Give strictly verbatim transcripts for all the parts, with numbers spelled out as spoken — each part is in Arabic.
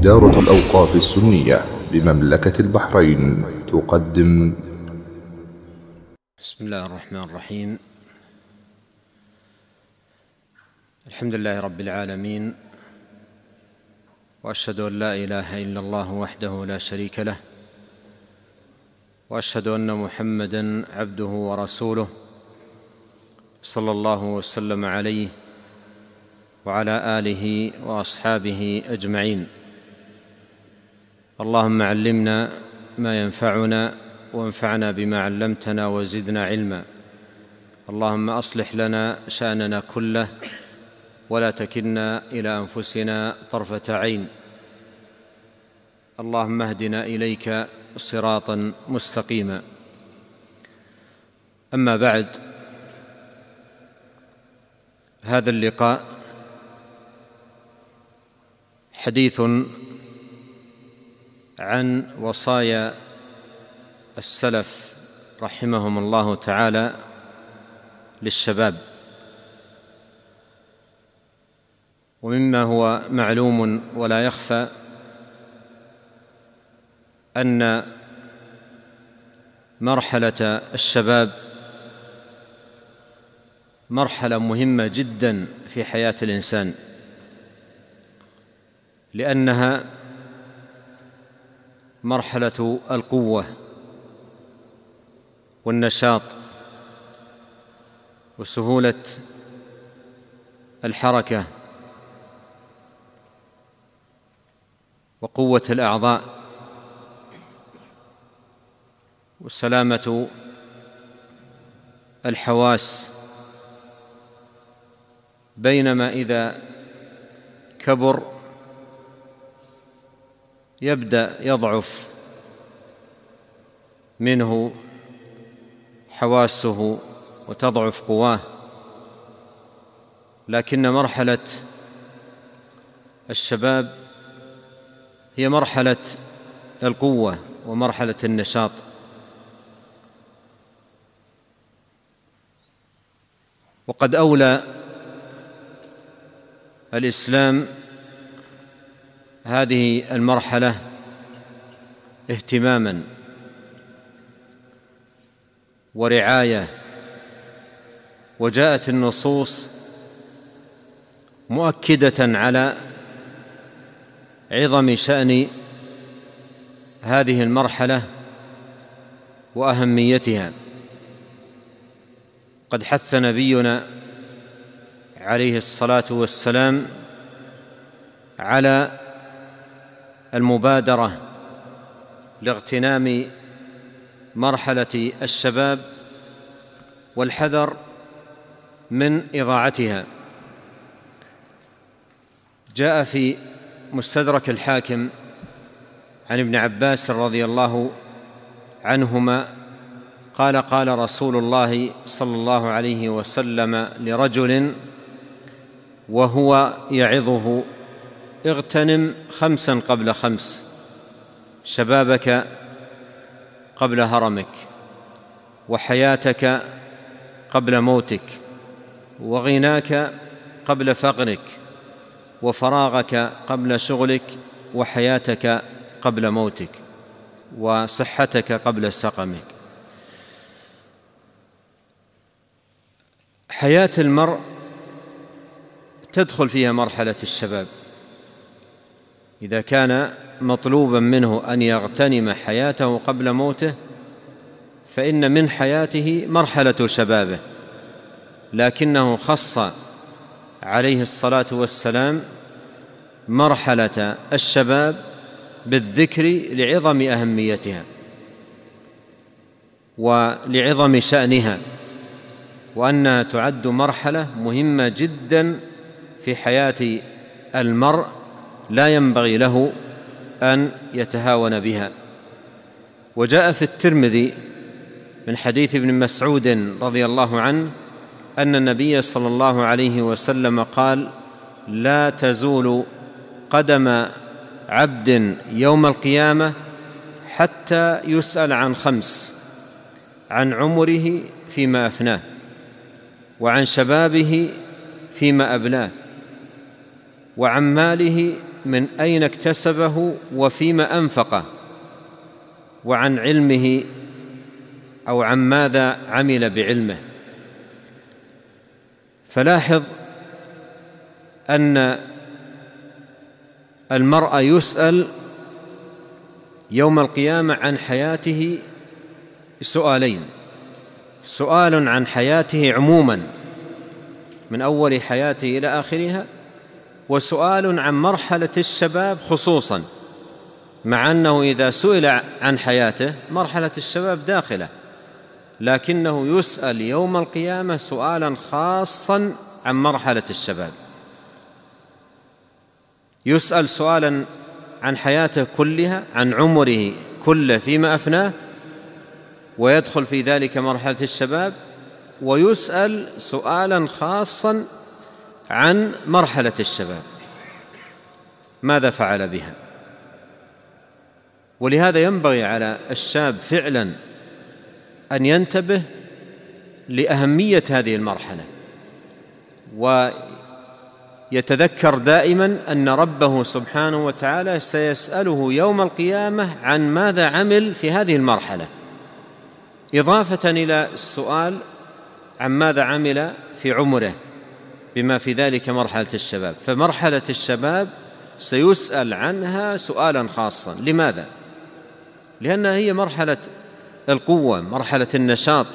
إدارة الأوقاف السنية بمملكة البحرين تقدم. بسم الله الرحمن الرحيم. الحمد لله رب العالمين، وأشهد أن لا إله إلا الله وحده لا شريك له، وأشهد أن محمدًا عبده ورسوله صلى الله وسلم عليه وعلى آله وأصحابه أجمعين. اللهم علمنا ما ينفعنا وانفعنا بما علمتنا وزدنا علما. اللهم أصلح لنا شأننا كله ولا تكلنا إلى أنفسنا طرفة عين. اللهم اهدنا إليك صراطا مستقيما. أما بعد، هذا اللقاء حديث عن وصايا السلف رحمهم الله تعالى للشباب. ومما هو معلوم ولا يخفى أن مرحلة الشباب مرحلة مهمة جدا في حياة الإنسان، لأنها مرحلة القوة والنشاط وسهولة الحركة وقوة الأعضاء وسلامة الحواس. بينما إذا كبر يبدأ يضعف منه حواسه وتضعف قواه. لكن مرحلة الشباب هي مرحلة القوة ومرحلة النشاط. وقد أولى الإسلام هذه المرحلة اهتماماً ورعاية، وجاءت النصوص مؤكدة على عظم شأن هذه المرحلة وأهميتها. قد حث نبينا عليه الصلاة والسلام على المبادرة لاغتنام مرحلة الشباب والحذر من إضاعتها. جاء في مستدرك الحاكم عن ابن عباس رضي الله عنهما قال: قال رسول الله صلى الله عليه وسلم لرجل وهو يعظه: اغتنم خمسا قبل خمس، شبابك قبل هرمك، وحياتك قبل موتك، وغناك قبل فقرك، وفراغك قبل شغلك، وحياتك قبل موتك، وصحتك قبل سقمك. حياة المرء تدخل فيها مرحلة الشباب. إذا كان مطلوبا منه أن يغتنم حياته قبل موته، فإن من حياته مرحلة شبابه، لكنه خص عليه الصلاة والسلام مرحلة الشباب بالذكر لعظم أهميتها ولعظم شأنها، وأنها تعد مرحلة مهمة جدا في حياة المرء لا ينبغي له أن يتهاون بها. وجاء في الترمذي من حديث ابن مسعود رضي الله عنه أن النبي صلى الله عليه وسلم قال: لا تزول قدم عبد يوم القيامة حتى يسأل عن خمس: عن عمره فيما أفناه، وعن شبابه فيما أبلاه، وعن ماله من أين اكتسبه وفيما أنفقه، وعن علمه أو عن ماذا عمل بعلمه. فلاحظ أن المرء يسأل يوم القيامة عن حياته سؤالين: سؤال عن حياته عموما من أول حياته إلى آخرها، وسؤال عن مرحلة الشباب خصوصا، مع أنه إذا سئل عن حياته مرحلة الشباب داخلة، لكنه يسأل يوم القيامة سؤالا خاصا عن مرحلة الشباب. يسأل سؤالا عن حياته كلها، عن عمره كله فيما أفناه، ويدخل في ذلك مرحلة الشباب، ويسأل سؤالا خاصا عن مرحلة الشباب، ماذا فعل بها. ولهذا ينبغي على الشاب فعلا أن ينتبه لأهمية هذه المرحلة، ويتذكر دائما أن ربه سبحانه وتعالى سيسأله يوم القيامة عن ماذا عمل في هذه المرحلة، إضافة إلى السؤال عن ماذا عمل في عمره بما في ذلك مرحلة الشباب. فمرحلة الشباب سيسأل عنها سؤالا خاصا. لماذا؟ لأنها هي مرحلة القوة، مرحلة النشاط،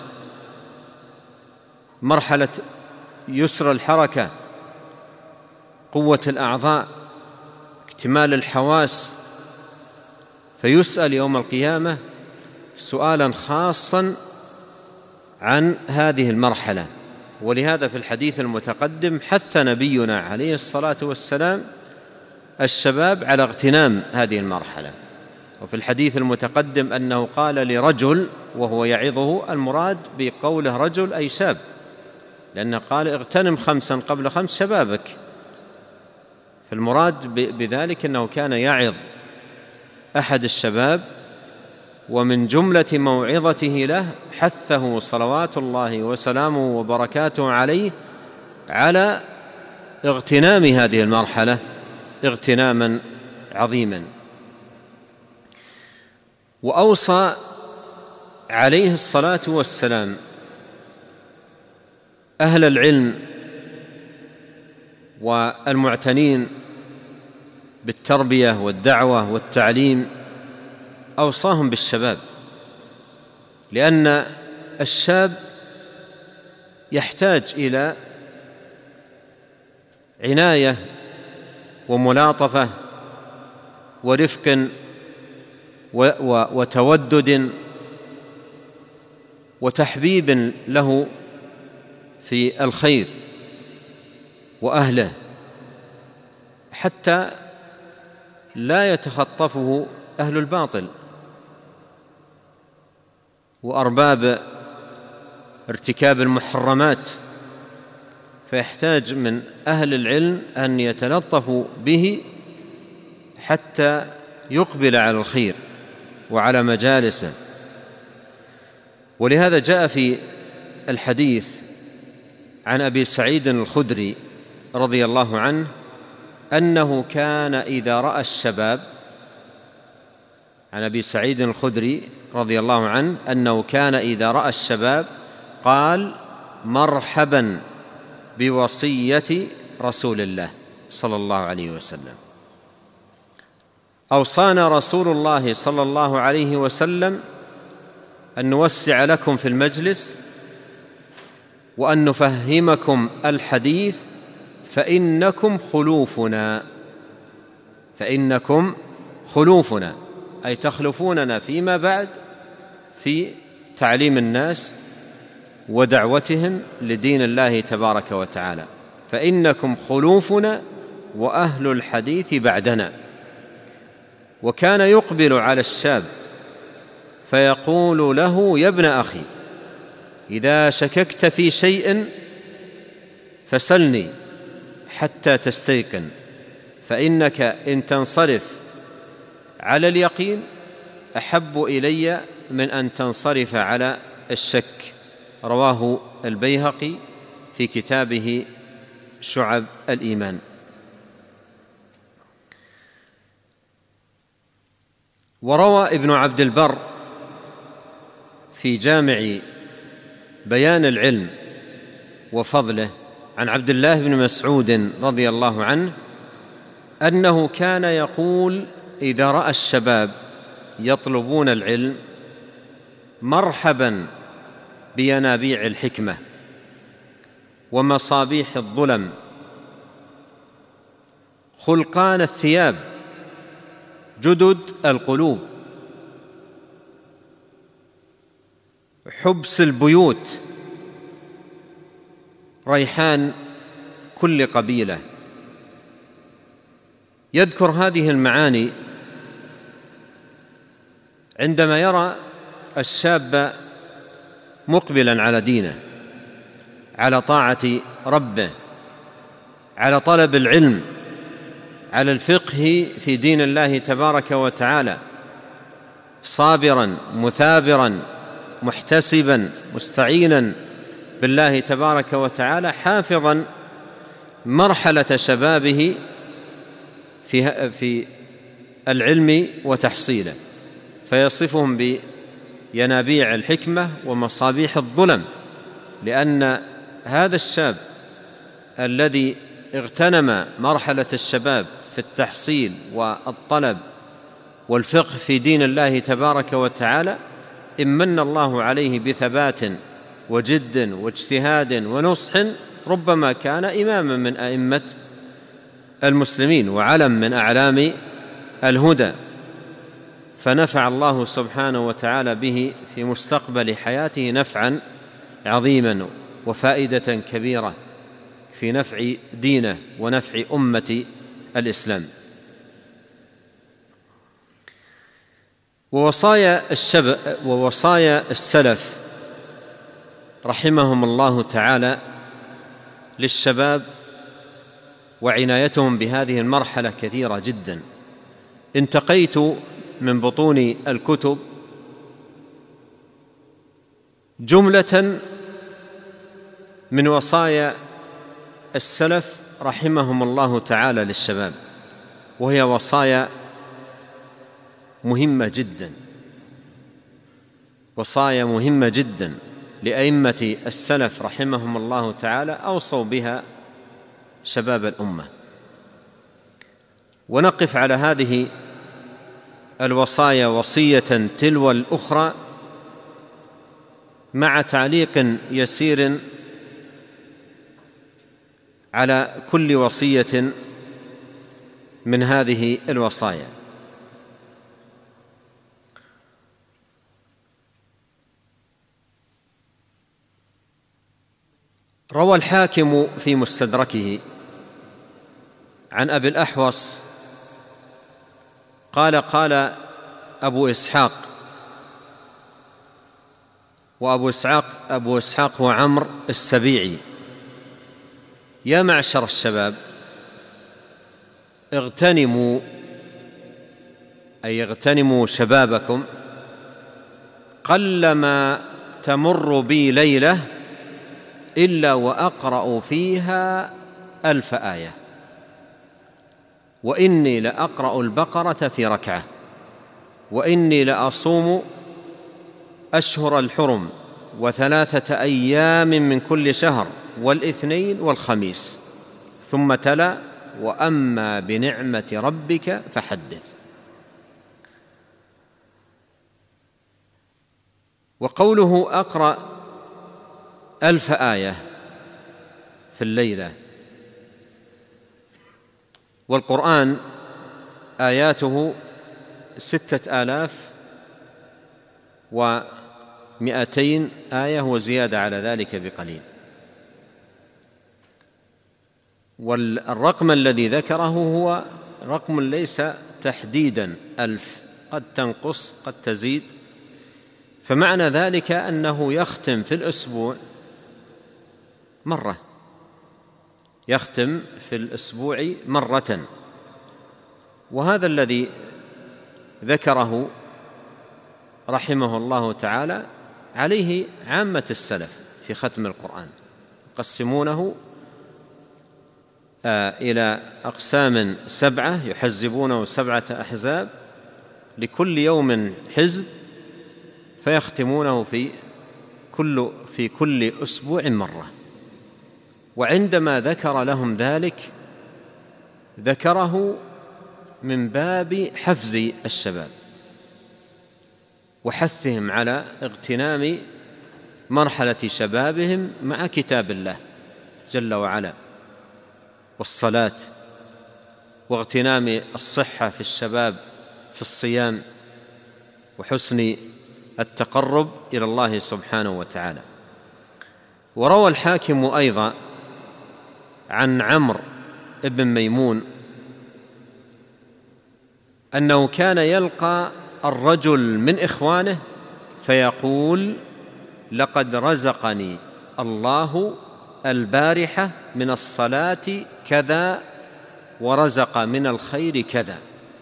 مرحلة يسر الحركة، قوة الأعضاء، اكتمال الحواس. فيسأل يوم القيامة سؤالا خاصا عن هذه المرحلة. ولهذا في الحديث المتقدم حث نبينا عليه الصلاة والسلام الشباب على اغتنام هذه المرحلة. وفي الحديث المتقدم أنه قال لرجل وهو يعظه، المراد بقوله رجل أي شاب، لأنه قال اغتنم خمسا قبل خمس شبابك. فالمراد بذلك أنه كان يعظ أحد الشباب، ومن جملة موعظته له حثه صلوات الله وسلامه وبركاته عليه على اغتنام هذه المرحلة اغتناما عظيما. وأوصى عليه الصلاة والسلام أهل العلم والمعتنين بالتربية والدعوة والتعليم، أوصاهم بالشباب، لأن الشاب يحتاج إلى عناية وملاطفة ورفق وتودد وتحبيب له في الخير وأهله، حتى لا يتخطفه أهل الباطل وأرباب ارتكاب المحرمات. فيحتاج من أهل العلم أن يتلطفوا به حتى يقبل على الخير وعلى مجالسه. ولهذا جاء في الحديث عن أبي سعيد الخدري رضي الله عنه أنه كان إذا رأى الشباب، عن أبي سعيد الخدري رضي الله عنه أنه كان إذا رأى الشباب قال: مرحبا بوصية رسول الله صلى الله عليه وسلم. أوصانا رسول الله صلى الله عليه وسلم أن نوسع لكم في المجلس وأن نفهمكم الحديث فإنكم خلوفنا، فإنكم خلوفنا أي تخلفوننا فيما بعد في تعليم الناس ودعوتهم لدين الله تبارك وتعالى، فإنكم خلوفنا وأهل الحديث بعدنا. وكان يقبل على الشاب فيقول له: يا ابن أخي، إذا شككت في شيء فسلني حتى تستيقن، فإنك إن تنصرف على اليقين أحب إلي من أن تنصرف على الشك. رواه البيهقي في كتابه شعب الإيمان. وروى ابن عبد البر في جامع بيان العلم وفضله عن عبد الله بن مسعود رضي الله عنه أنه كان يقول إذا رأى الشباب يطلبون العلم: مرحبا بينابيع الحكمة ومصابيح الظلم، خلقان الثياب، جدد القلوب، حبس البيوت، ريحان كل قبيلة. يذكر هذه المعاني عندما يرى الشاب مقبلا على دينه، على طاعة ربه، على طلب العلم، على الفقه في دين الله تبارك وتعالى، صابرا مثابرا محتسبا مستعينا بالله تبارك وتعالى، حافظا مرحلة شبابه في في العلم وتحصيله، فيصفهم بينابيع الحكمة ومصابيح الظلم، لأن هذا الشاب الذي اغتنم مرحلة الشباب في التحصيل والطلب والفقه في دين الله تبارك وتعالى امن الله عليه بثبات وجد واجتهاد ونصح، ربما كان إماما من أئمة المسلمين وعلم من أعلام الهدى، فنفع الله سبحانه وتعالى به في مستقبل حياته نفعا عظيما وفائدة كبيرة في نفع دينه ونفع أمة الإسلام. ووصايا الشباب ووصايا السلف رحمهم الله تعالى للشباب وعنايتهم بهذه المرحلة كثيرة جدا. انتقيت من بطون الكتب جملة من وصايا السلف رحمهم الله تعالى للشباب، وهي وصايا مهمة جدا، وصايا مهمة جدا لأئمة السلف رحمهم الله تعالى أوصوا بها شباب الأمة. ونقف على هذه الوصايا وصية تلو الأخرى مع تعليق يسير على كل وصية من هذه الوصايا. روى الحاكم في مستدركه عن أبي الأحوص قال: قال أبو إسحاق، وأبو إسحاق أبو إسحاق هو عمرو السبيعي: يا معشر الشباب اغتنموا، أي اغتنموا شبابكم، قلما تمر بي ليلة إلا وأقرأ فيها ألف آية، وإني لأقرأ البقرة في ركعة، وإني لأصوم أشهر الحرم وثلاثة أيام من كل شهر والاثنين والخميس. ثم تلا: وأما بنعمة ربك فحدث. وقوله أقرأ ألف آية في الليلة، والقرآن آياته ستة آلاف ومئتين آية وزيادة على ذلك بقليل. والرقم الذي ذكره هو رقم ليس تحديدا ألف، قد تنقص قد تزيد، فمعنى ذلك أنه يختم في الأسبوع مرة، يختم في الأسبوع مرة. وهذا الذي ذكره رحمه الله تعالى عليه عامة السلف في ختم القرآن، يقسمونه إلى أقسام سبعة، يحزبونه سبعة أحزاب، لكل يوم حزب فيختمونه في كل في كل أسبوع مرة. وعندما ذكر لهم ذلك ذكره من باب حفز الشباب وحثهم على اغتنام مرحلة شبابهم مع كتاب الله جل وعلا والصلاة، واغتنام الصحة في الشباب في الصيام وحسن التقرب إلى الله سبحانه وتعالى. وروى الحاكم أيضا عن عمرو بن ميمون أنه كان يلقى الرجل من إخوانه فيقول: لقد رزقني الله البارحة من الصلاة كذا ورزق من الخير كذا.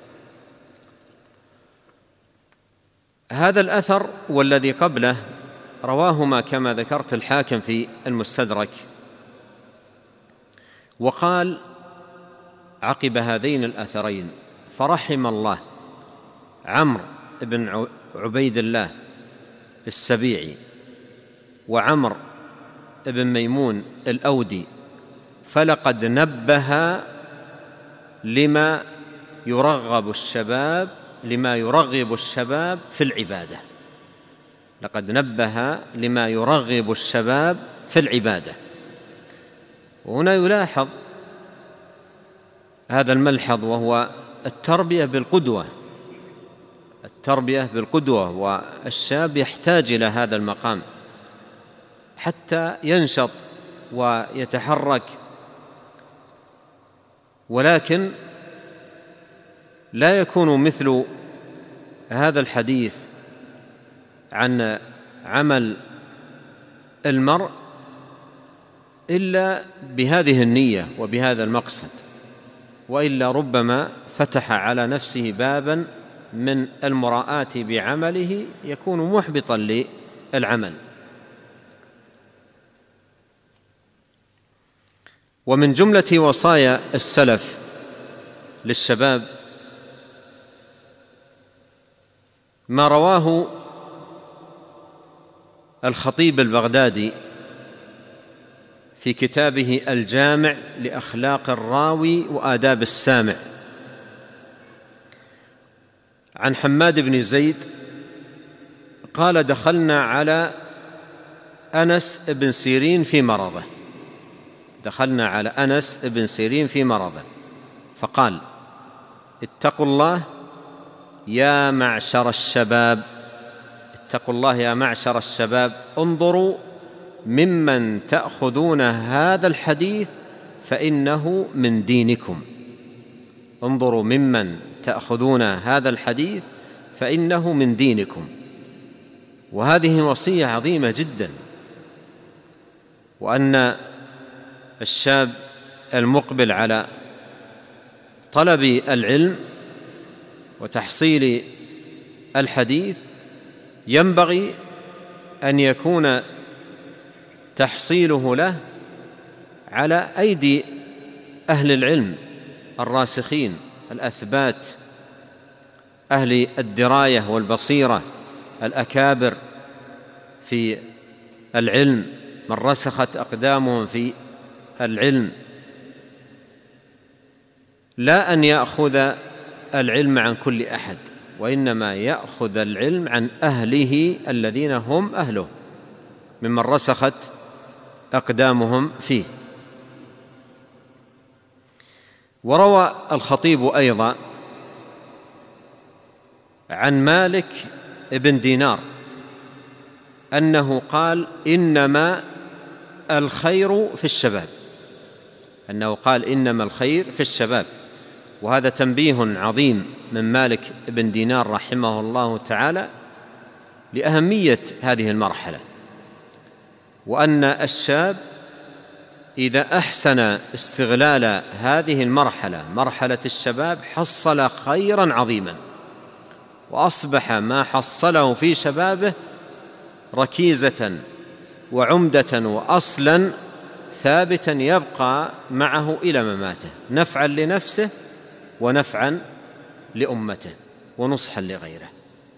هذا الأثر والذي قبله رواهما كما ذكرت الحاكم في المستدرك، وقال عقب هذين الأثرين: فرحم الله عمرو بن عبيد الله السبيعي وعمرو بن ميمون الأودي، فلقد نبه لما يرغب الشباب لما يرغب الشباب في العبادة. لقد نبه لما يرغب الشباب في العبادة. وهنا يلاحظ هذا الملحظ، وهو التربية بالقدوة التربية بالقدوة والشاب يحتاج إلى هذا المقام حتى ينشط ويتحرك. ولكن لا يكون مثل هذا الحديث عن عمل المرء إلا بهذه النية وبهذا المقصد، وإلا ربما فتح على نفسه بابا من المراءة بعمله يكون محبطا للعمل. ومن جملة وصايا السلف للشباب ما رواه الخطيب البغدادي في كتابه الجامع لأخلاق الراوي وآداب السامع عن حماد بن زيد قال: دخلنا على أنس بن سيرين في مرضه دخلنا على أنس بن سيرين في مرضه فقال: اتقوا الله يا معشر الشباب اتقوا الله يا معشر الشباب انظروا ممن تأخذون هذا الحديث فإنه من دينكم انظروا ممن تأخذون هذا الحديث فإنه من دينكم. وهذه وصية عظيمة جدا، وأن الشاب المقبل على طلب العلم وتحصيل الحديث ينبغي أن يكون تحصيله له على أيدي أهل العلم الراسخين الأثبات، أهل الدراية والبصيرة الأكابر في العلم، من رسخت أقدامهم في العلم، لا أن يأخذ العلم عن كل أحد، وإنما يأخذ العلم عن أهله الذين هم أهله ممن رسخت أقدامهم فيه. وروى الخطيب أيضا عن مالك بن دينار أنه قال: إنما الخير في الشباب أنه قال إنما الخير في الشباب. وهذا تنبيه عظيم من مالك بن دينار رحمه الله تعالى لأهمية هذه المرحلة، وأن الشاب إذا أحسن استغلال هذه المرحلة مرحلة الشباب حصل خيرا عظيما، وأصبح ما حصله في شبابه ركيزة وعمدة وأصلا ثابتا يبقى معه إلى مماته، نفعا لنفسه ونفعا لأمته. ونصحا لغيره،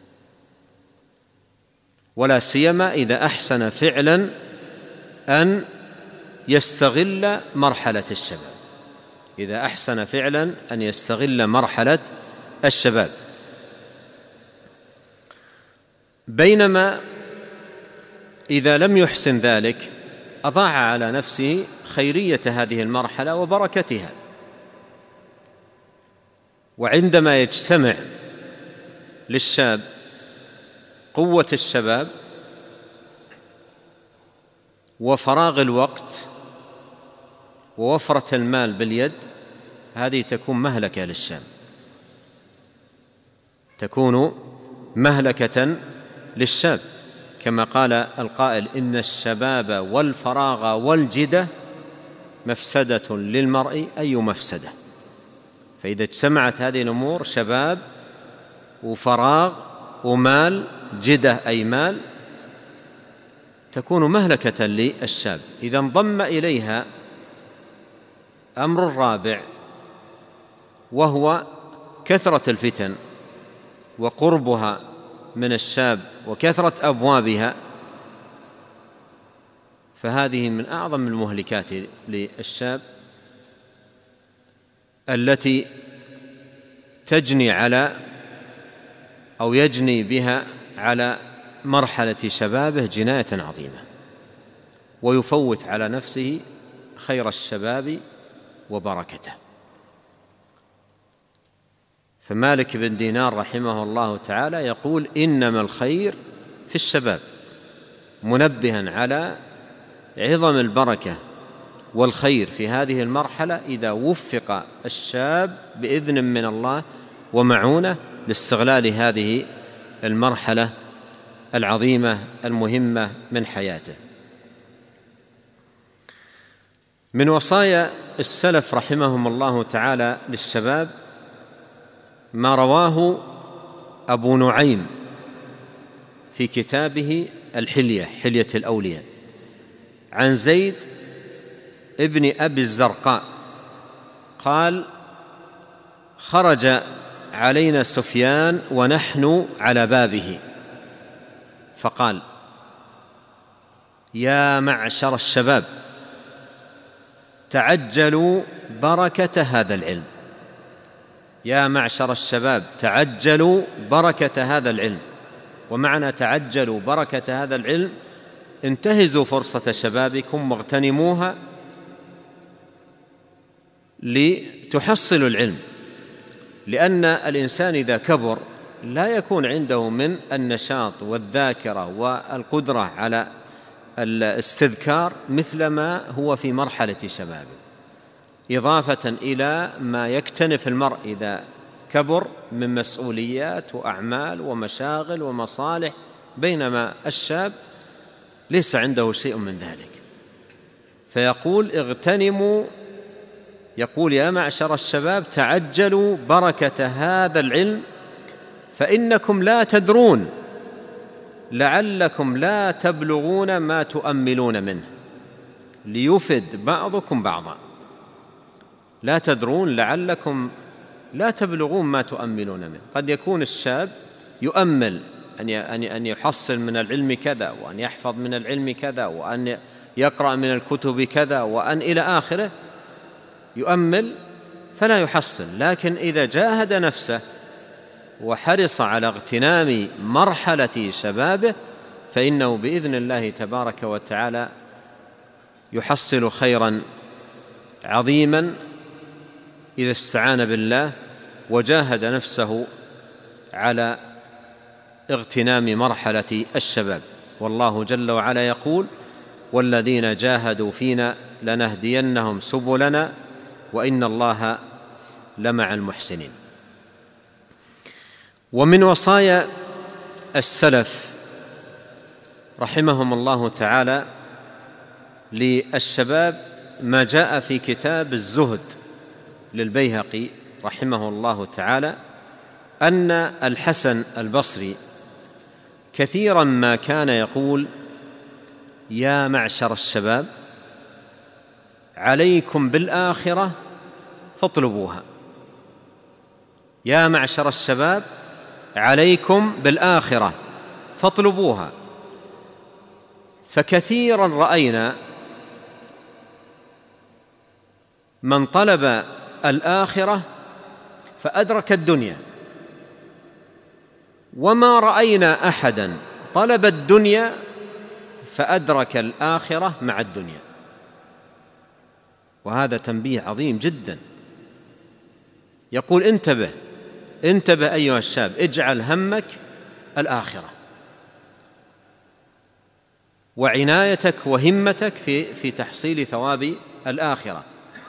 ولا سيما إذا أحسن فعلا أن يستغل مرحلة الشباب، إذا أحسن فعلا أن يستغل مرحلة الشباب. بينما إذا لم يحسن ذلك أضاع على نفسه خيرية هذه المرحلة وبركتها. وعندما يجتمع للشاب قوة الشباب وفراغ الوقت ووفرة المال باليد، هذه تكون مهلكة للشاب، تكون مهلكة للشاب، كما قال القائل: إن الشباب والفراغ والجدة مفسدة للمرء أي مفسدة. فإذا اجتمعت هذه الأمور، شباب وفراغ ومال، جدة أي مال، تكون مهلكة للشاب. إذا انضم إليها أمر رابع، وهو كثرة الفتن وقربها من الشاب وكثرة أبوابها، فهذه من أعظم المهلكات للشاب التي تجني على أو يجني بها على مرحلة شبابه جناية عظيمة، ويفوت على نفسه خير الشباب وبركته. فمالك بن دينار رحمه الله تعالى يقول: إنما الخير في الشباب، منبها على عظم البركة والخير في هذه المرحلة إذا وفق الشاب بإذن من الله ومعونة لاستغلال هذه المرحلة العظيمة المهمة من حياته. من وصايا السلف رحمهم الله تعالى للشباب ما رواه أبو نعيم في كتابه الحلية، حلية الأولياء، عن زيد ابن أبي الزرقاء قال: خرج علينا سفيان ونحن على بابه فقال: يا معشر الشباب تعجلوا بركة هذا العلم، يا معشر الشباب تعجلوا بركة هذا العلم. ومعنى تعجلوا بركة هذا العلم: انتهزوا فرصة شبابكم واغتنموها لتحصلوا العلم، لأن الإنسان إذا كبر لا يكون عنده من النشاط والذاكرة والقدرة على الاستذكار مثل ما هو في مرحلة شبابه، إضافة إلى ما يكتنف المرء إذا كبر من مسؤوليات وأعمال ومشاغل ومصالح، بينما الشاب ليس عنده شيء من ذلك. فيقول: اغتنموا، يقول: يا معشر الشباب تعجلوا بركة هذا العلم فإنكم لا تدرون لعلكم لا تبلغون ما تؤملون منه ليفد بعضكم بعضا. لا تدرون لعلكم لا تبلغون ما تؤملون منه. قد يكون الشاب يؤمل أن يحصل من العلم كذا، وأن يحفظ من العلم كذا، وأن يقرأ من الكتب كذا، وأن إلى آخره، يؤمل فلا يحصل. لكن إذا جاهد نفسه وحرص على اغتنام مرحلة شبابه فإنه بإذن الله تبارك وتعالى يحصل خيرا عظيما إذا استعان بالله وجاهد نفسه على اغتنام مرحلة الشباب. والله جل وعلا يقول: والذين جاهدوا فينا لنهدينهم سبلنا وإن الله لمع المحسنين. ومن وصايا السلف رحمهم الله تعالى للشباب ما جاء في كتاب الزهد للبيهقي رحمه الله تعالى أن الحسن البصري كثيرا ما كان يقول: يا معشر الشباب عليكم بالآخرة فاطلبوها، يا معشر الشباب عليكم بالآخرة فاطلبوها. فكثيرا رأينا من طلب الآخرة فأدرك الدنيا، وما رأينا أحدا طلب الدنيا فأدرك الآخرة مع الدنيا. وهذا تنبيه عظيم جدا. يقول انتبه انتبه أيها الشاب، اجعل همك الآخرة، وعنايتك وهمتك في في تحصيل ثواب الآخرة.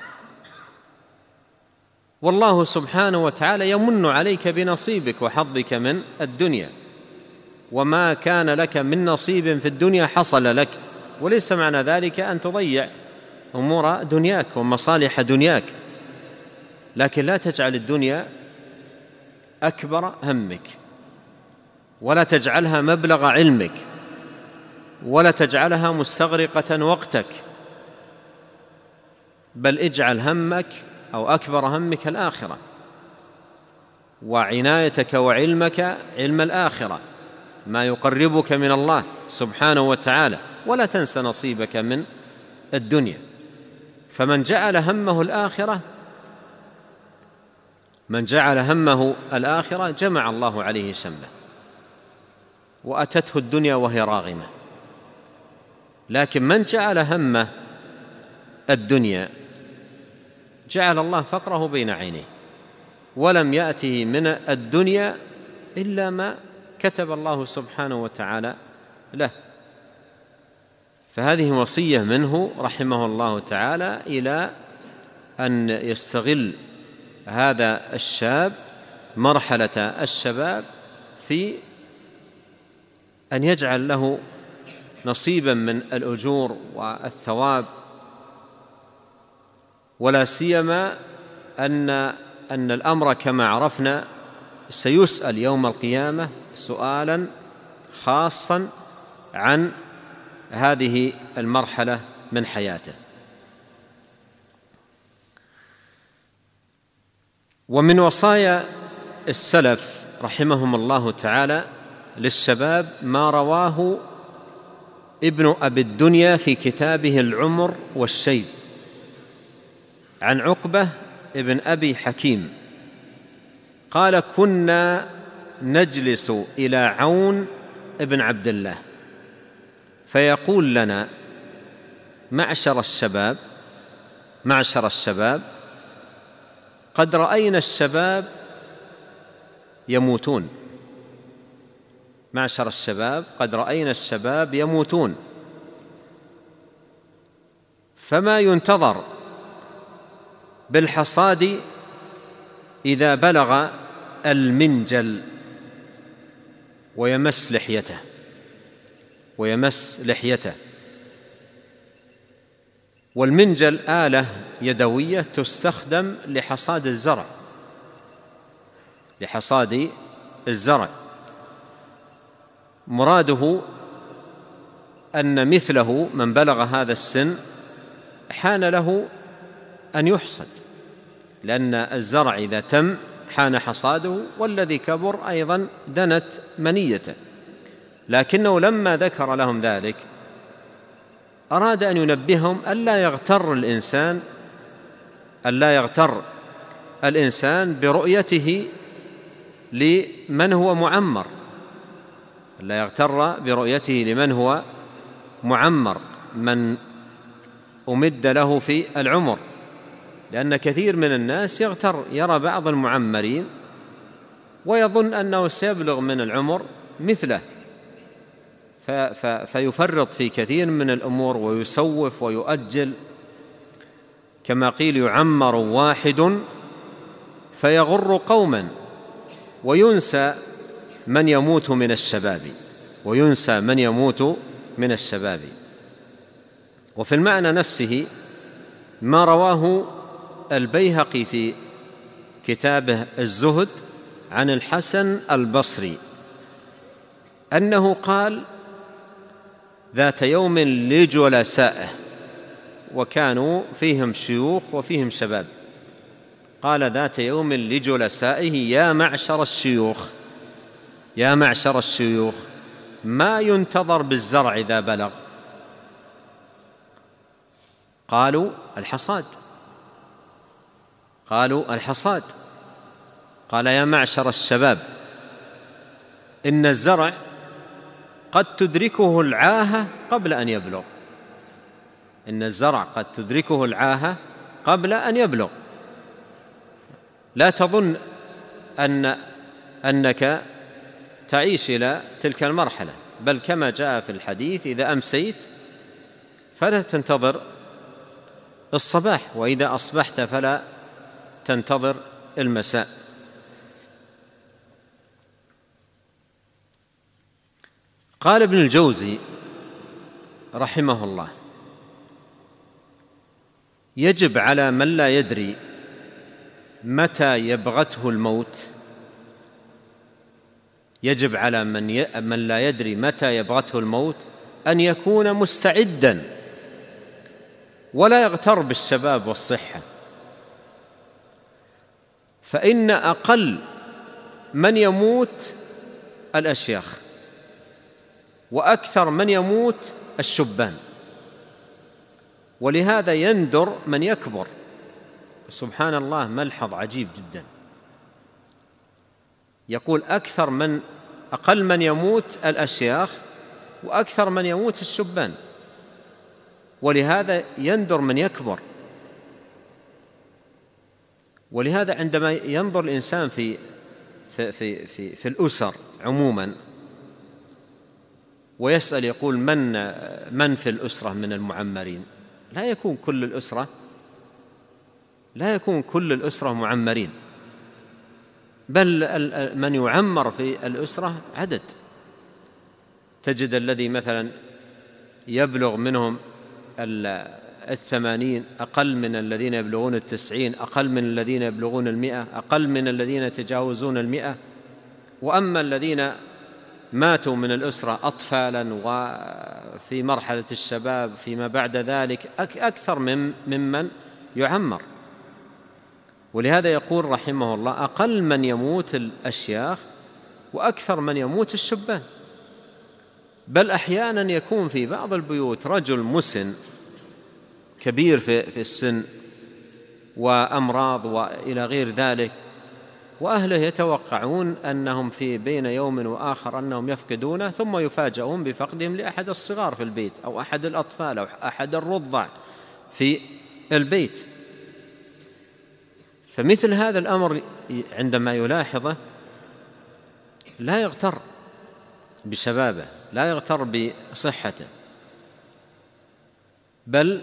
والله سبحانه وتعالى يمن عليك بنصيبك وحظك من الدنيا، وما كان لك من نصيب في الدنيا حصل لك. وليس معنى ذلك أن تضيع أمور دنياك ومصالح دنياك، لكن لا تجعل الدنيا أكبر همك، ولا تجعلها مبلغ علمك، ولا تجعلها مستغرقة وقتك، بل اجعل همك أو أكبر همك الآخرة، وعنايتك وعلمك علم الآخرة، ما يقربك من الله سبحانه وتعالى، ولا تنس نصيبك من الدنيا. فمن جعل همه الآخرة من جعل همه الآخرة جمع الله عليه شمله، وأتته الدنيا وهي راغمة. لكن من جعل همه الدنيا جعل الله فقره بين عينيه، ولم يأته من الدنيا إلا ما كتب الله سبحانه وتعالى له. فهذه وصية منه رحمه الله تعالى إلى أن يستغل هذا الشاب مرحلة الشباب في أن يجعل له نصيبا من الأجور والثواب، ولا سيما أن أن الأمر كما عرفنا سيسأل يوم القيامة سؤالا خاصا عن هذه المرحلة من حياته. ومن وصايا السلف رحمهم الله تعالى للشباب ما رواه ابن أبي الدنيا في كتابه العمر والشيب عن عقبة ابن أبي حكيم قال: كنا نجلس إلى عون ابن عبد الله فيقول لنا: معشر الشباب معشر الشباب قد رأينا الشباب يموتون معشر الشباب قد رأينا الشباب يموتون، فما ينتظر بالحصاد إذا بلغ المنجل ويمس لحيته ويمس لحيته والمنجل آلة يدوية تستخدم لحصاد الزرع لحصاد الزرع مراده أن مثله من بلغ هذا السن حان له أن يحصد، لأن الزرع إذا تم حان حصاده، والذي كبر أيضا دنت منيته. لكنه لما ذكر لهم ذلك أراد أن ينبههم ألا يغتر الإنسان ألا يغتر الإنسان برؤيته لمن هو معمر ألا يغتر برؤيته لمن هو معمر من أمد له في العمر، لأن كثير من الناس يغتر، يرى بعض المعمرين ويظن أنه سيبلغ من العمر مثله فيفرط في كثير من الأمور ويسوف ويؤجل. كما قيل: يعمر واحد فيغر قوما وينسى من يموت من الشباب وينسى من يموت من الشباب. وفي المعنى نفسه ما رواه البيهقي في كتابه الزهد عن الحسن البصري أنه قال ذات يوم لجلسائه، وكانوا فيهم شيوخ وفيهم شباب، قال ذات يوم لجلسائه: يا معشر الشيوخ يا معشر الشيوخ ما ينتظر بالزرع إذا بلغ؟ قالوا الحصاد. قالوا الحصاد. قال يا معشر الشباب إن الزرع قد تدركه العاهة قبل أن يبلغ. إن الزرع قد تدركه العاهة قبل أن يبلغ. لا تظن أن أنك تعيش إلى تلك المرحلة، بل كما جاء في الحديث إذا أمسيت فلا تنتظر الصباح، وإذا أصبحت فلا تنتظر المساء. قال ابن الجوزي رحمه الله: يجب على من لا يدري متى يبغته الموت يجب على من, ي... من لا يدري متى يبغته الموت أن يكون مستعداً ولا يغتر بالشباب والصحة، فإن أقل من يموت الأشياخ وأكثر من يموت الشبان، ولهذا يندر من يكبر. سبحان الله، ملحظ عجيب جدا. يقول أكثر من أقل من يموت الأشياخ وأكثر من يموت الشبان، ولهذا يندر من يكبر. ولهذا عندما ينظر الإنسان في في في في, في الأسر عموما ويسأل يقول من من في الأسرة من المعمرين، لا يكون كل الأسرة لا يكون كل الأسرة معمرين، بل من يعمر في الأسرة عدد. تجد الذي مثلا يبلغ منهم الثمانين أقل من الذين يبلغون التسعين، أقل من الذين يبلغون المئة، أقل من الذين يتجاوزون المئة. وأما الذين ماتوا من الأسرة أطفالا وفي مرحلة الشباب فيما بعد ذلك أكثر من ممن يعمر. ولهذا يقول رحمه الله: أقل من يموت الأشياخ وأكثر من يموت الشبان. بل أحيانا يكون في بعض البيوت رجل مسن كبير في السن وأمراض وإلى غير ذلك، وأهله يتوقعون أنهم في بين يوم وآخر أنهم يفقدونه، ثم يفاجئون بفقدهم لأحد الصغار في البيت أو أحد الأطفال أو أحد الرضع في البيت. فمثل هذا الأمر عندما يلاحظه لا يغتر بشبابه، لا يغتر بصحته، بل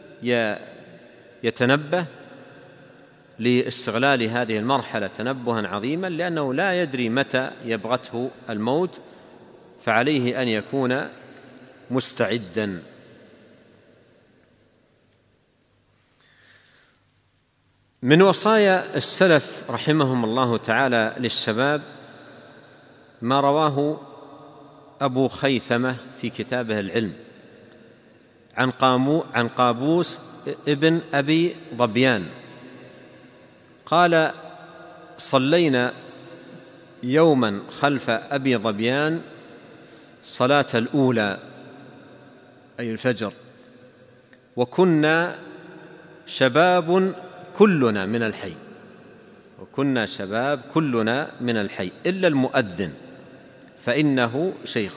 يتنبه لاستغلال هذه المرحلة تنبها عظيما، لأنه لا يدري متى يبغته الموت، فعليه أن يكون مستعدا. من وصايا السلف رحمهم الله تعالى للشباب ما رواه أبو خيثمة في كتابه العلم عن عن قابوس ابن أبي ظبيان قال: صلينا يوما خلف أبي ظبيان صلاة الأولى أي الفجر، وكنا شباب كلنا من الحي وكنا شباب كلنا من الحي إلا المؤذن فإنه شيخ.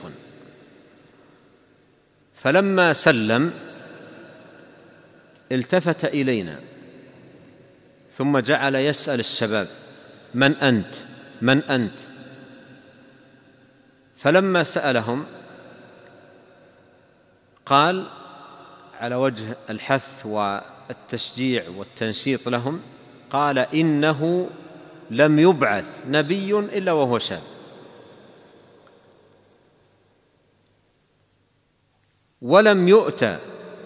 فلما سلم التفت إلينا ثم جعل يسأل الشباب: من أنت؟ من أنت؟ فلما سألهم قال على وجه الحث والتشجيع والتنشيط لهم، قال: إنه لم يبعث نبي إلا وهو شاب، ولم يؤتى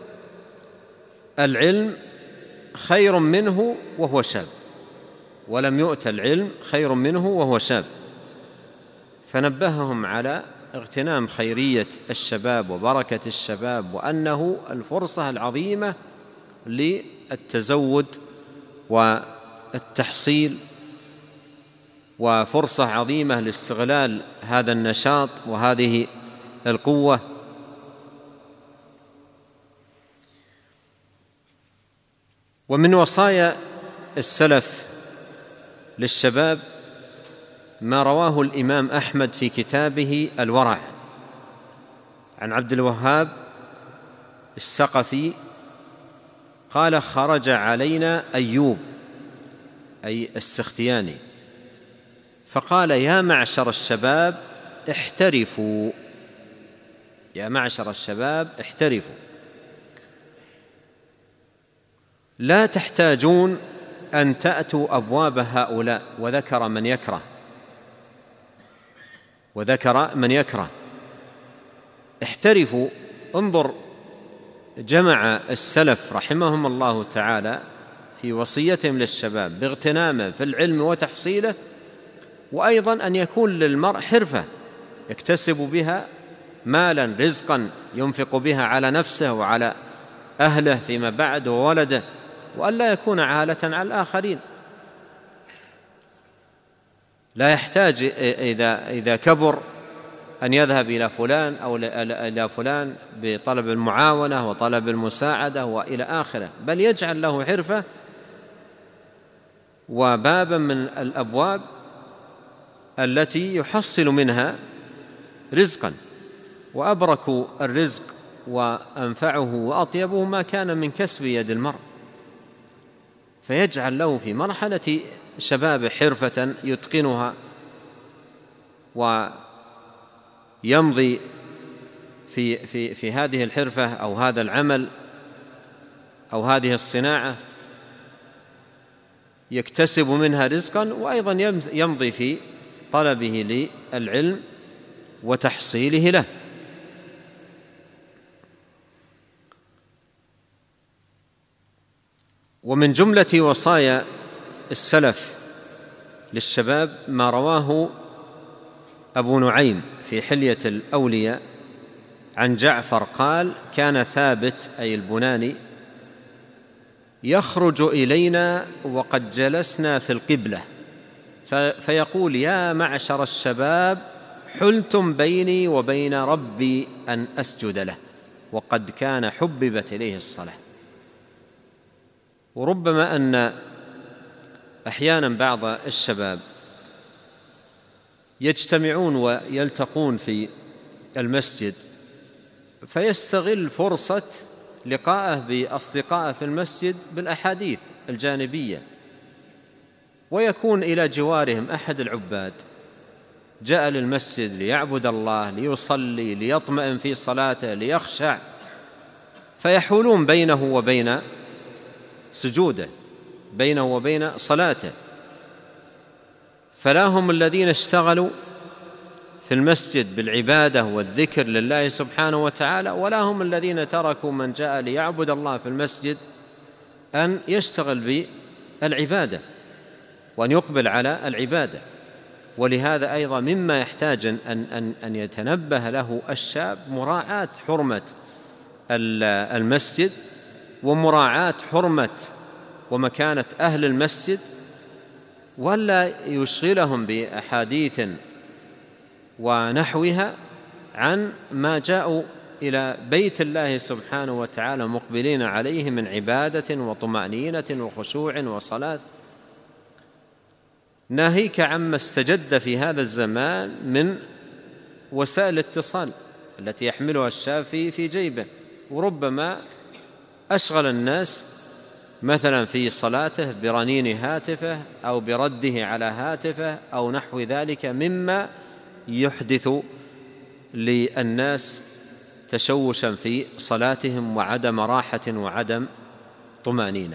العلم خير منه وهو شاب ولم يؤتى العلم خير منه وهو شاب. فنبههم على اغتنام خيرية الشباب وبركة الشباب، وأنه الفرصة العظيمة للتزود والتحصيل وفرصة عظيمة لاستغلال هذا النشاط وهذه القوة. ومن وصايا السلف للشباب ما رواه الإمام أحمد في كتابه الورع عن عبد الوهاب الثقفي قال: خرج علينا أيوب أي السختياني فقال: يا معشر الشباب احترفوا، يا معشر الشباب احترفوا، لا تحتاجون أن تأتوا أبواب هؤلاء. وذكر من يكره وذكر من يكره احترفوا. انظر، جمع السلف رحمهم الله تعالى في وصيتهم للشباب باغتنامه في العلم وتحصيله، وأيضا أن يكون للمرء حرفة يكتسب بها مالا رزقا ينفق بها على نفسه وعلى أهله فيما بعد وولده، وأن لا يكون عالة على الآخرين. لا يحتاج إذا إذا كبر أن يذهب إلى فلان أو إلى فلان بطلب المعاونة وطلب المساعدة وإلى آخره، بل يجعل له حرفة وبابا من الأبواب التي يحصل منها رزقا. وأبرك الرزق وأنفعه وأطيبه ما كان من كسب يد المرء، فيجعل له في مرحلة شباب حرفة يتقنها ويمضي في في في هذه الحرفة أو هذا العمل أو هذه الصناعة يكتسب منها رزقا، وأيضا يمضي في طلبه للعلم وتحصيله له. ومن جملة وصايا السلف للشباب ما رواه أبو نعيم في حلية الأولياء عن جعفر قال: كان ثابت أي البناني يخرج إلينا وقد جلسنا في القبلة فيقول: يا معشر الشباب حلتم بيني وبين ربي أن أسجد له، وقد كان حببت إليه الصلاة. وربما أن أحيانا بعض الشباب يجتمعون ويلتقون في المسجد فيستغل فرصة لقاءه بأصدقائه في المسجد بالأحاديث الجانبية، ويكون إلى جوارهم أحد العباد جاء للمسجد ليعبد الله، ليصلي، ليطمئن في صلاته، ليخشع، فيحولون بينه وبين سجوده، بينه وبين صلاته. فلا هم الذين اشتغلوا في المسجد بالعبادة والذكر لله سبحانه وتعالى، ولا هم الذين تركوا من جاء ليعبد الله في المسجد أن يشتغل بالعبادة وأن يقبل على العبادة. ولهذا أيضا مما يحتاج أن, أن, أن يتنبه له الشاب مراعاة حرمة المسجد ومراعاة حرمة ومكانة أهل المسجد، ولا يشغلهم بأحاديث ونحوها عن ما جاءوا إلى بيت الله سبحانه وتعالى مقبلين عليه من عبادة وطمأنينة وخشوع وصلاة، ناهيك عما استجد في هذا الزمان من وسائل الاتصال التي يحملها الشاب في جيبه. وربما أشغل الناس مثلا في صلاته برنين هاتفه أو برده على هاتفه أو نحو ذلك مما يحدث للناس تشوشا في صلاتهم وعدم راحة وعدم طمأنينة.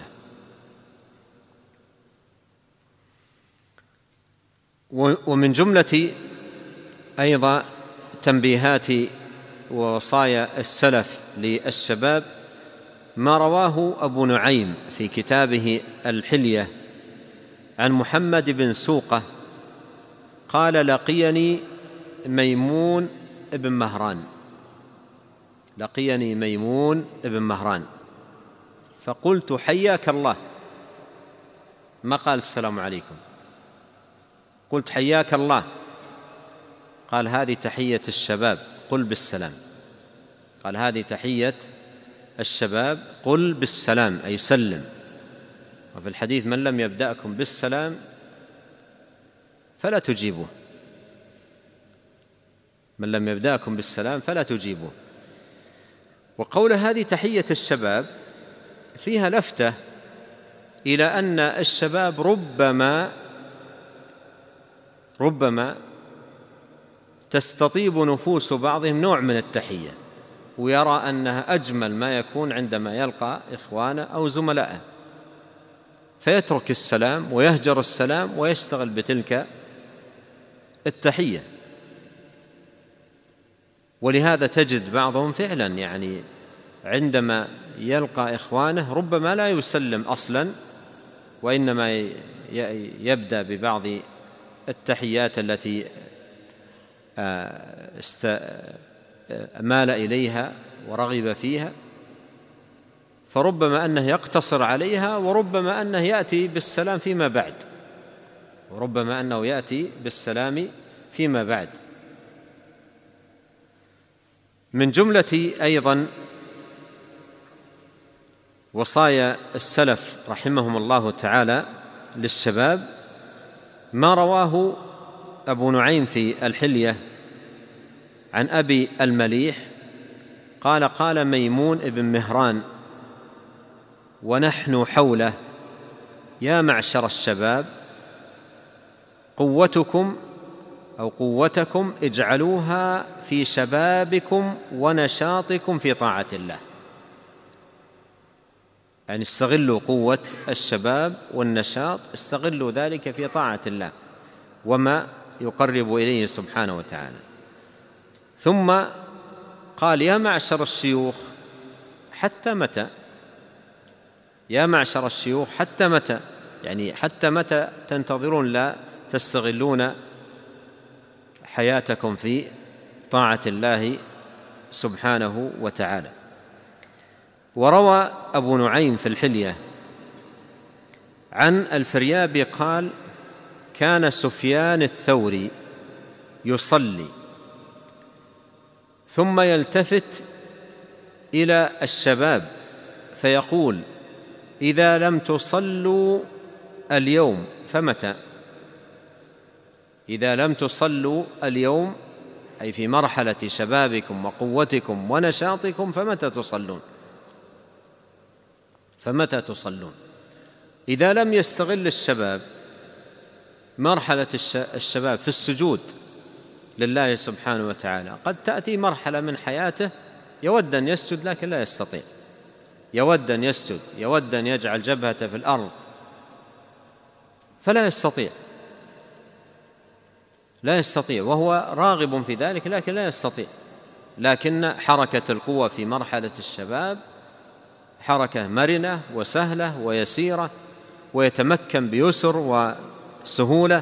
ومن جملة أيضا تنبيهات ووصايا السلف للشباب ما رواه أبو نعيم في كتابه الحلية عن محمد بن سوقة قال: لقيني ميمون ابن مهران لقيني ميمون ابن مهران فقلت: حياك الله. ما قال السلام عليكم، قلت حياك الله، قال هذه تحية الشباب قل بالسلام. قال هذه تحية الشباب قل بالسلام، أي سلم. وفي الحديث من لم يبدأكم بالسلام فلا تجيبوه، من لم يبدأكم بالسلام فلا تجيبوه. وقول هذه تحية الشباب فيها لفتة إلى أن الشباب ربما ربما تستطيب نفوس بعضهم نوع من التحية، ويرى أنها أجمل ما يكون عندما يلقى إخوانه أو زملائه، فيترك السلام ويهجر السلام ويشتغل بتلك التحية. ولهذا تجد بعضهم فعلا يعني عندما يلقى إخوانه ربما لا يسلم أصلا، وإنما يبدأ ببعض التحيات التي مال إليها ورغب فيها، فربما أنه يقتصر عليها، وربما أنه يأتي بالسلام فيما بعد وربما أنه يأتي بالسلام فيما بعد. من جملة أيضا وصايا السلف رحمهم الله تعالى للشباب ما رواه أبو نعيم في الحلية عن أبي المليح قال قال ميمون ابن مهران ونحن حوله: يا معشر الشباب، قوتكم أو قوتكم اجعلوها في شبابكم ونشاطكم في طاعة الله. يعني استغلوا قوة الشباب والنشاط، استغلوا ذلك في طاعة الله وما يقرب إليه سبحانه وتعالى. ثم قال: يا معشر الشيوخ حتى متى؟ يا معشر الشيوخ حتى متى؟ يعني حتى متى تنتظرون لا تستغلون حياتكم في طاعة الله سبحانه وتعالى. وروى أبو نعيم في الحلية عن الفريابي قال: كان سفيان الثوري يصلي ثم يلتفت إلى الشباب فيقول: إذا لم تصلوا اليوم فمتى؟ إذا لم تصلوا اليوم أي في مرحلة شبابكم وقوتكم ونشاطكم فمتى تصلون؟ فمتى تصلون؟ إذا لم يستغل الشباب مرحلة الشباب في السجود لله سبحانه وتعالى، قد تأتي مرحلة من حياته يود أن يسجد لكن لا يستطيع، يود أن يسجد، يود أن يجعل جبهته في الأرض فلا يستطيع، لا يستطيع، وهو راغب في ذلك لكن لا يستطيع. لكن حركة القوة في مرحلة الشباب حركة مرنة وسهلة ويسيرة، ويتمكن بيسر وسهولة.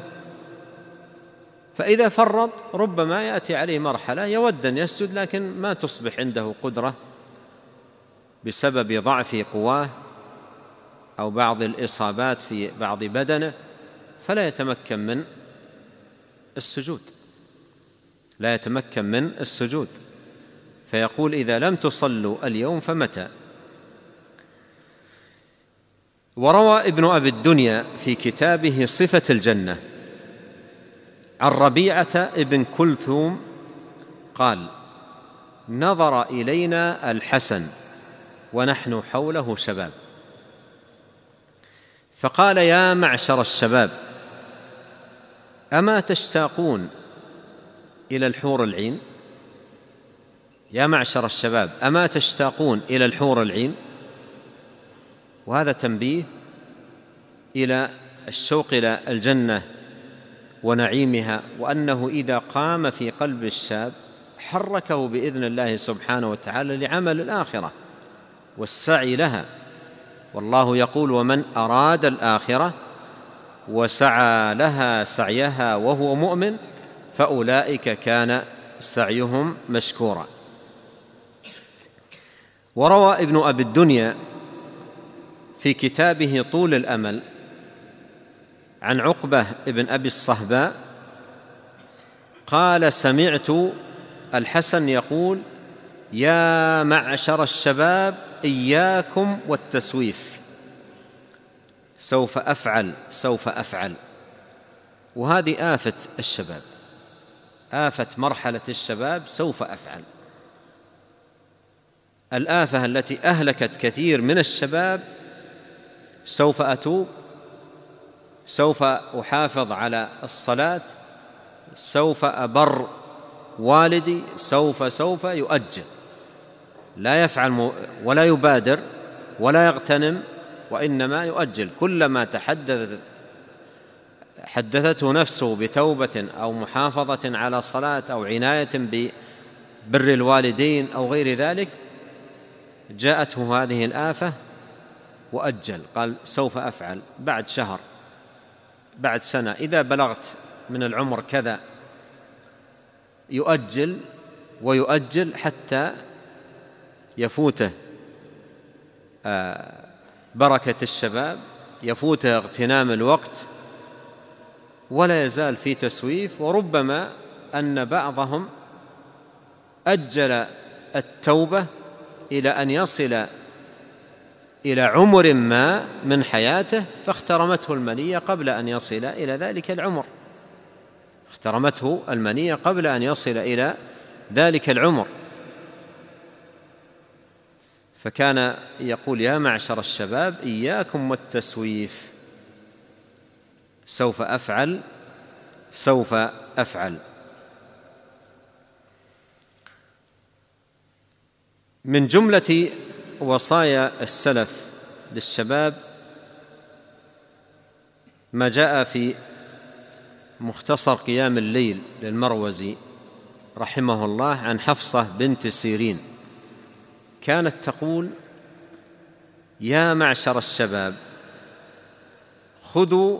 فإذا فرط ربما يأتي عليه مرحلة يود أن يسجد لكن ما تصبح عنده قدرة بسبب ضعف قواه أو بعض الإصابات في بعض بدنه، فلا يتمكن من السجود، لا يتمكن من السجود، فيقول: إذا لم تصلوا اليوم فمتى؟ وروى ابن أبي الدنيا في كتابه صفة الجنة عن ربيعة ابن كلثوم قال: نظر إلينا الحسن ونحن حوله شباب فقال: يا معشر الشباب، أما تشتاقون إلى الحور العين؟ يا معشر الشباب، أما تشتاقون إلى الحور العين؟ وهذا تنبيه إلى الشوق إلى الجنة ونعيمها، وأنه إذا قام في قلب الشاب حركه بإذن الله سبحانه وتعالى لعمل الآخرة والسعي لها. والله يقول: ومن أراد الآخرة وسعى لها سعيها وهو مؤمن فأولئك كان سعيهم مشكورا. وروى ابن أبي الدنيا في كتابه طول الأمل عن عقبة بن أبي الصهباء قال: سمعت الحسن يقول: يا معشر الشباب إياكم والتسويف، سوف أفعل سوف أفعل. وهذه آفة الشباب، آفة مرحلة الشباب، سوف أفعل. الآفة التي أهلكت كثير من الشباب: سوف أتوب، سوف أحافظ على الصلاة، سوف أبر والدي، سوف سوف يؤجل، لا يفعل ولا يبادر ولا يغتنم، وإنما يؤجل. كلما تحدثت حدثته نفسه بتوبة أو محافظة على صلاة أو عناية ببر الوالدين أو غير ذلك، جاءته هذه الآفة وأجل، قال: سوف أفعل بعد شهر، بعد سنة، إذا بلغت من العمر كذا، يؤجل ويؤجل حتى يفوته بركة الشباب، يفوته اغتنام الوقت، ولا يزال في تسويف. وربما أن بعضهم أجل التوبة إلى أن يصل إلى عمر ما من حياته، فاخترمته المنية قبل أن يصل إلى ذلك العمر، اخترمته المنية قبل أن يصل إلى ذلك العمر. فكان يقول: يا معشر الشباب إياكم والتسويف، سوف أفعل سوف أفعل. من جملة وصايا السلف للشباب ما جاء في مختصر قيام الليل للمروزي رحمه الله عن حفصة بنت سيرين، كانت تقول: يا معشر الشباب خذوا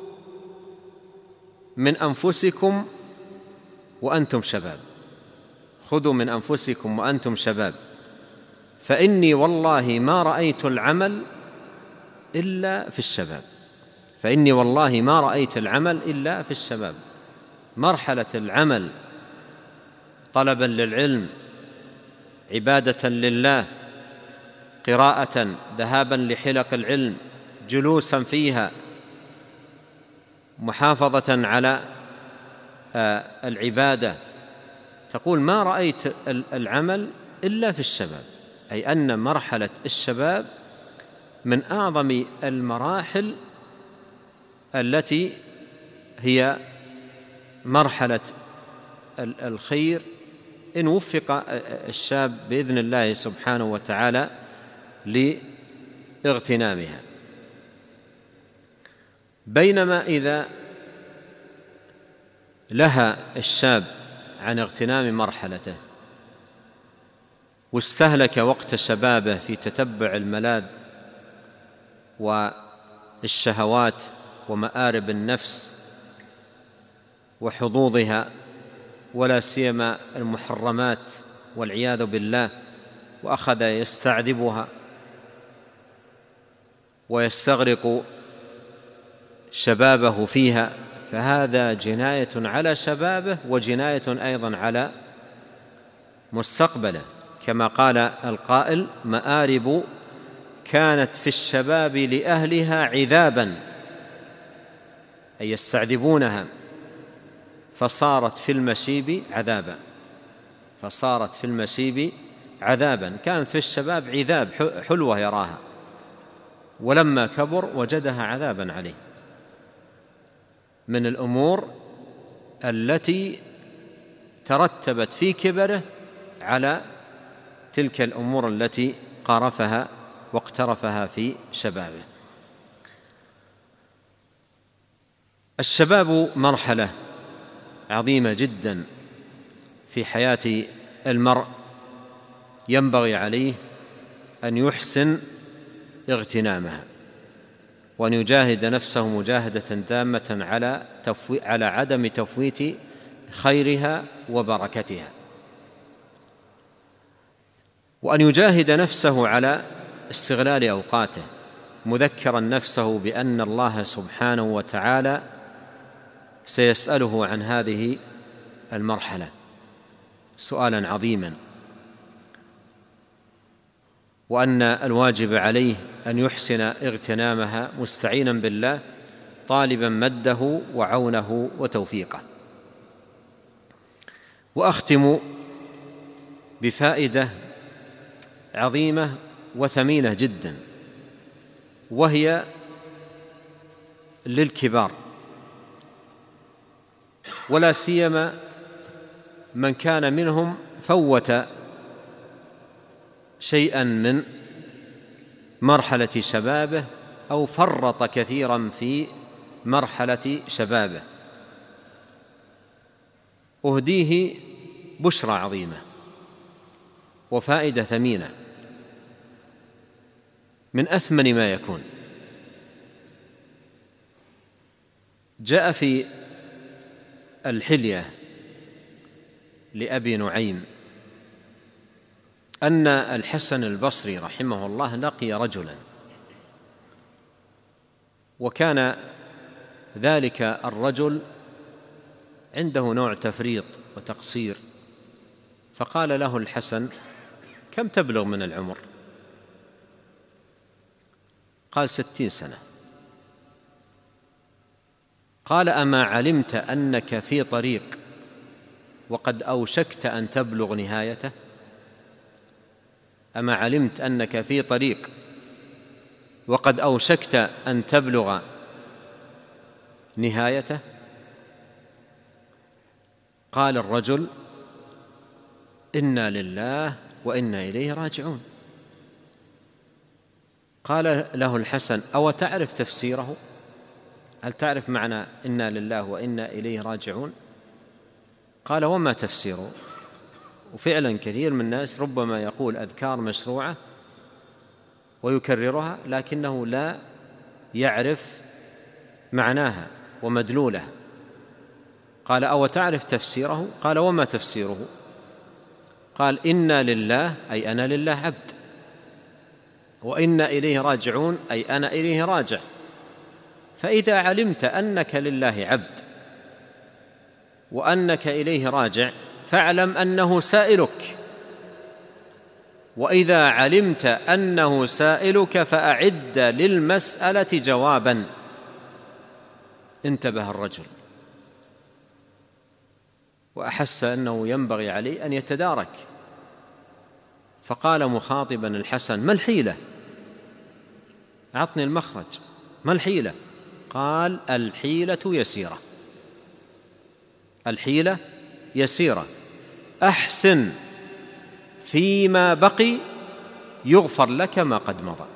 من أنفسكم وأنتم شباب، خذوا من أنفسكم وأنتم شباب، فإني والله ما رأيت العمل إلا في الشباب، فإني والله ما رأيت العمل إلا في الشباب. مرحلة العمل، طلبا للعلم، عبادة لله، قراءة، ذهابا لحلق العلم، جلوسا فيها، محافظة على العبادة، تقول: ما رأيت العمل إلا في الشباب، أي أن مرحلة الشباب من أعظم المراحل التي هي مرحلة الخير إن وفق الشاب بإذن الله سبحانه وتعالى لاغتنامها. بينما إذا لهى الشاب عن اغتنام مرحلته واستهلك وقت شبابه في تتبع الملاذ والشهوات ومآرب النفس وحظوظها، ولا سيما المحرمات والعياذ بالله، وأخذ يستعذبها ويستغرق شبابه فيها، فهذا جناية على شبابه وجناية أيضا على مستقبله. كما قال القائل: مآرب كانت في الشباب لأهلها عذابا، أي يستعذبونها، فصارت في المشيب عذابا، فصارت في المشيب عذابا. كانت في الشباب عذاب، حلوة يراها، ولما كبر وجدها عذابا عليه، من الأمور التي ترتبت في كبره على تلك الأمور التي قارفها واقترفها في شبابه. الشباب مرحلة عظيمة جدا في حياة المرء، ينبغي عليه أن يحسن اغتنامها، وأن يجاهد نفسه مجاهدة تامة على تفوي... على عدم تفويت خيرها وبركتها، وأن يجاهد نفسه على استغلال أوقاته، مذكرا نفسه بأن الله سبحانه وتعالى سيسأله عن هذه المرحلة سؤالا عظيما، وأن الواجب عليه أن يحسن اغتنامها مستعينا بالله طالبا مده وعونه وتوفيقه. وأختم بفائدة عظيمة وثمينة جدا، وهي للكبار، ولا سيما من كان منهم فوت شيئا من مرحلة شبابه أو فرط كثيرا في مرحلة شبابه. أهديه بشرى عظيمة وفائدة ثمينة من أثمن ما يكون. جاء في الحلية لأبي نعيم أن الحسن البصري رحمه الله لقي رجلا، وكان ذلك الرجل عنده نوع تفريط وتقصير، فقال له الحسن: كم تبلغ من العمر؟ قال: ستين سنة. قال: أما علمت أنك في طريق وقد أوشكت أن تبلغ نهايته؟ أما علمت أنك في طريق وقد أوشكت أن تبلغ نهايته؟ قال الرجل: إنا لله وإنا إليه راجعون. قال له الحسن: أو تعرف تفسيره؟ هل تعرف معنى إنا لله وإنا إليه راجعون؟ قال: وما تفسيره؟ وفعلا كثير من الناس ربما يقول أذكار مشروعة ويكررها لكنه لا يعرف معناها ومدلولها. قال: أو تعرف تفسيره؟ قال: وما تفسيره؟ قال: إنا لله أي أنا لله عبد، وإنا إليه راجعون أي أنا إليه راجع. فإذا علمت أنك لله عبد وأنك إليه راجع فاعلم أنه سائلك، وإذا علمت أنه سائلك فأعد للمسألة جوابا. انتبه الرجل وأحس أنه ينبغي عليه أن يتدارك، فقال مخاطبا الحسن: ما الحيلة؟ أعطني المخرج، ما الحيلة؟ قال: الحيلة يسيرة، الحيلة يسيرة، أحسن فيما بقي يغفر لك ما قد مضى.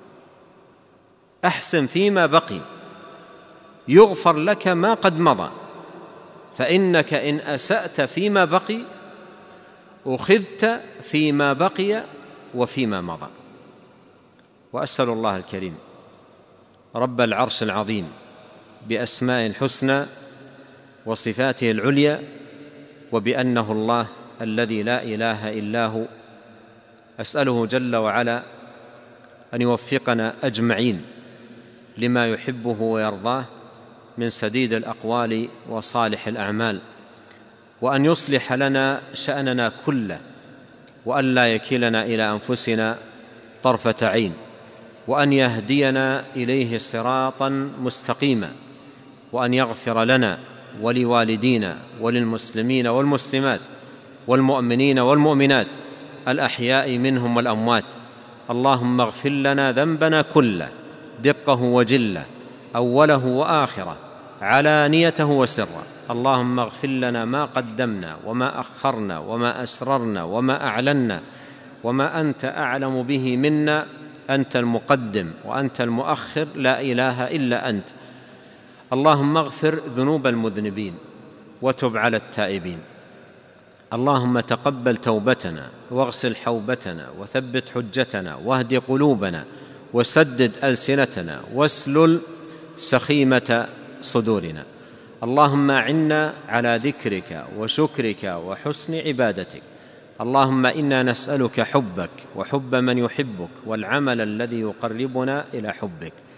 أحسن فيما بقي يغفر لك ما قد مضى، فإنك إن أسأت فيما بقي أخذت فيما بقي وفيما مضى. وأسأل الله الكريم رب العرش العظيم بأسماء الحسنى وصفاته العليا وبأنه الله الذي لا إله إلا هو، أسأله جل وعلا أن يوفقنا أجمعين لما يحبه ويرضاه من سديد الأقوال وصالح الأعمال، وأن يصلح لنا شأننا كله، وأن لا يكلنا إلى أنفسنا طرفة عين، وأن يهدينا إليه صراطا مستقيما، وأن يغفر لنا ولوالدينا وللمسلمين والمسلمات والمؤمنين والمؤمنات الأحياء منهم والأموات. اللهم اغفر لنا ذنبنا كله دقه وجله، أوله وآخره، علانيته وسره. اللهم اغفر لنا ما قدمنا وما أخرنا وما أسررنا وما أعلنا وما أنت أعلم به منا، أنت المقدم وأنت المؤخر، لا إله إلا أنت. اللهم اغفر ذنوب المذنبين وتب على التائبين. اللهم تقبل توبتنا واغسل حوبتنا وثبت حجتنا واهد قلوبنا وسدد ألسنتنا واسلل سخيمة صدورنا. اللهم أعنا على ذكرك وشكرك وحسن عبادتك. اللهم إنا نسألك حبك وحب من يحبك والعمل الذي يقربنا إلى حبك.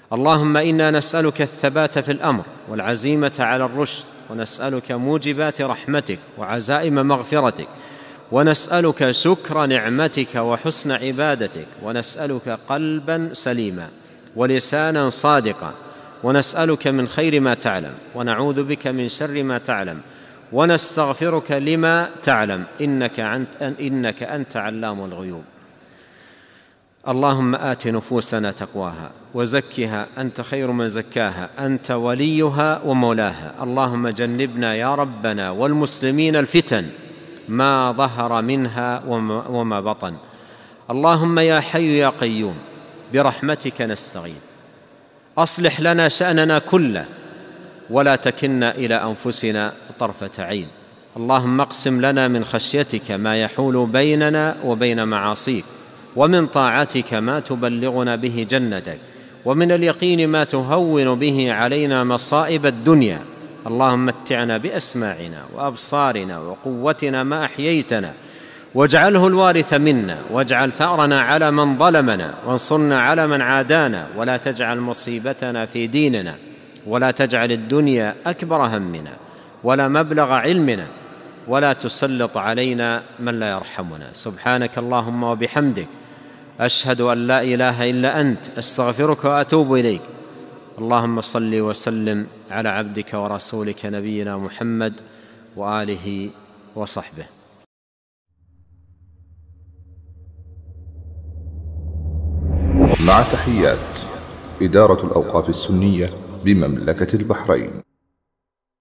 اللهم إنا نسألك الثبات في الأمر والعزيمة على الرشد، ونسألك موجبات رحمتك وعزائم مغفرتك، ونسألك شكر نعمتك وحسن عبادتك، ونسألك قلبا سليما ولسانا صادقا، ونسألك من خير ما تعلم، ونعوذ بك من شر ما تعلم، ونستغفرك لما تعلم، إنك أنت, إنك أنت علام الغيوب. اللهم آت نفوسنا تقواها وزكها أنت خير من زكاها، أنت وليها ومولاها. اللهم جنبنا يا ربنا والمسلمين الفتن ما ظهر منها وما بطن. اللهم يا حي يا قيوم برحمتك نستغيث، أصلح لنا شأننا كله ولا تكلنا إلى أنفسنا طرفة عين. اللهم اقسم لنا من خشيتك ما يحول بيننا وبين معاصيك، ومن طاعتك ما تبلغنا به جنتك، ومن اليقين ما تهون به علينا مصائب الدنيا. اللهم متعنا بأسماعنا وأبصارنا وقوتنا ما أحييتنا، واجعله الوارث منا، واجعل ثأرنا على من ظلمنا، وانصرنا على من عادانا، ولا تجعل مصيبتنا في ديننا، ولا تجعل الدنيا أكبر همنا ولا مبلغ علمنا، ولا تسلط علينا من لا يرحمنا. سبحانك اللهم وبحمدك، أشهد أن لا إله إلا أنت، أستغفرك وأتوب إليك. اللهم صل وسلم على عبدك ورسولك نبينا محمد وآله وصحبه. مع تحيات إدارة الأوقاف السنية بمملكة البحرين.